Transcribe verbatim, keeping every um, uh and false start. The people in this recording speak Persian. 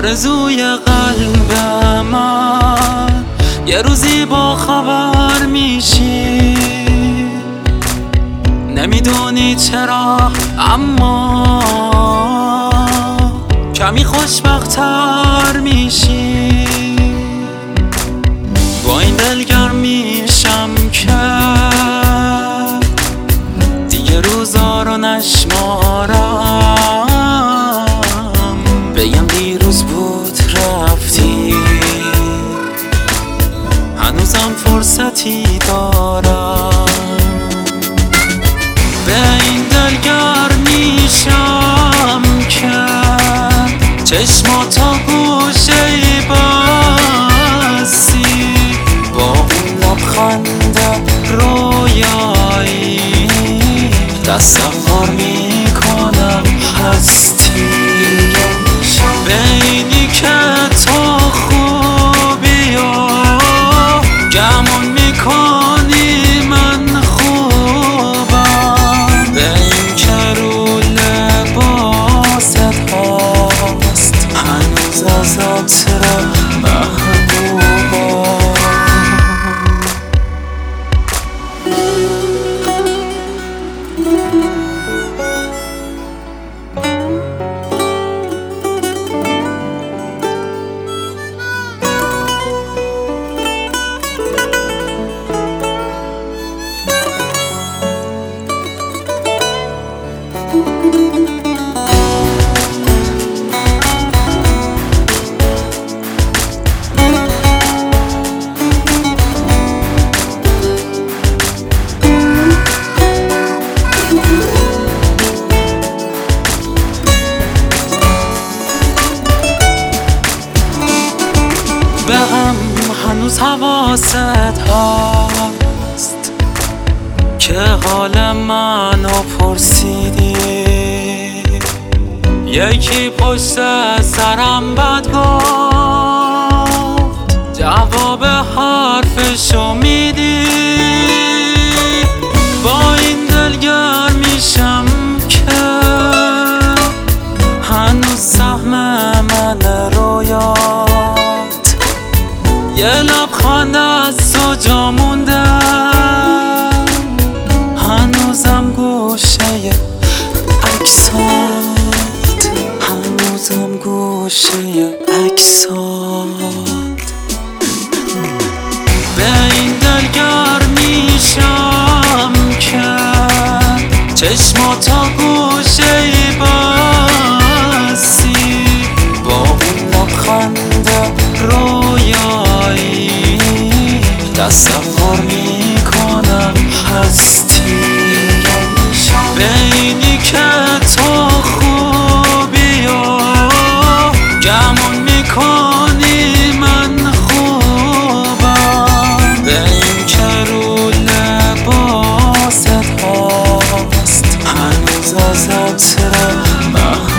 آرزوی قلب من یه روزی با خبر میشی، نمیدونی چرا اما کمی خوشبخت‌تر میشی. با این دلگرم میشم که دیگه روزا رو نشمارم، بگم دیروز بود رفتی، هنوزم فرصتی دارم. به این دلگرم میشم که چشماتا گوشه بستی، با اون لبخند رویایی تصور میکنم هستی. به اینی که تو خوبی و گمون میکنی من خوبم، به این که رو لباست هست هنوز از عطر محبوبم. به هم هنوز حواست هست که حال منو پرسیدی، یکی پشت سرم بد گفت جواب حرفشو میدی. با این دلگرم میشم که هنوز سهم من رویات، یه لبخند از تو جا مونده، هنوزم گوشه عکسات، هنوزم گوشه عکسات. به این دلگرم میشم که چشماتا گوشه بستی، با اون لبخند رویایی تصور میکنم هستی. به اینی که تو خوبی و گمون میکنی من خوبم، به این که رو لباست هست هنوز از عطر